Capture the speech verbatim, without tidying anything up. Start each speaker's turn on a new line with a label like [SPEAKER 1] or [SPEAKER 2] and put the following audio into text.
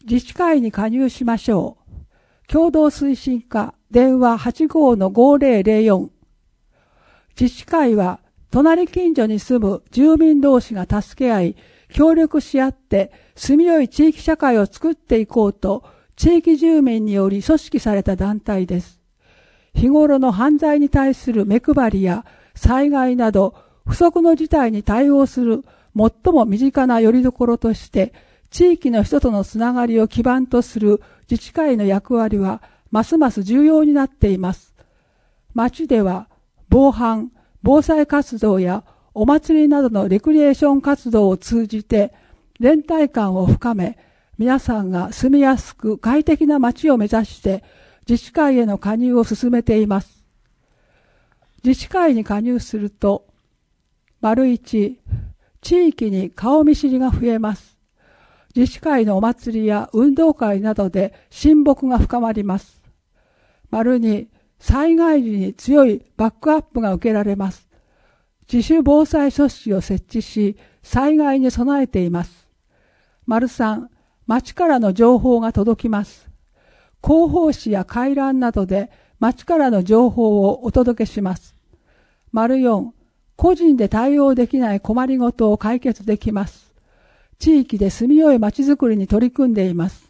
[SPEAKER 1] 自治会に加入しましょう。共同推進課電話 はちごー ごーぜろぜろよん。自治会は隣近所に住む住民同士が助け合い、協力し合って住みよい地域社会を作っていこうと地域住民により組織された団体です。日頃の犯罪に対する目配りや災害など不測の事態に対応する最も身近な拠り所として地域の人とのつながりを基盤とする自治会の役割はますます重要になっています。町では防犯、防災活動やお祭りなどのレクリエーション活動を通じて連帯感を深め、皆さんが住みやすく快適な町を目指して自治会への加入を進めています。自治会に加入すると、丸一、地域に顔見知りが増えます。自治会のお祭りや運動会などで親睦が深まります。丸二、災害時に強いバックアップが受けられます。自主防災組織を設置し、災害に備えています。丸三、町からの情報が届きます。広報誌や回覧などで町からの情報をお届けします。丸四、個人で対応できない困りごとを解決できます。地域で住みよい町づくりに取り組んでいます。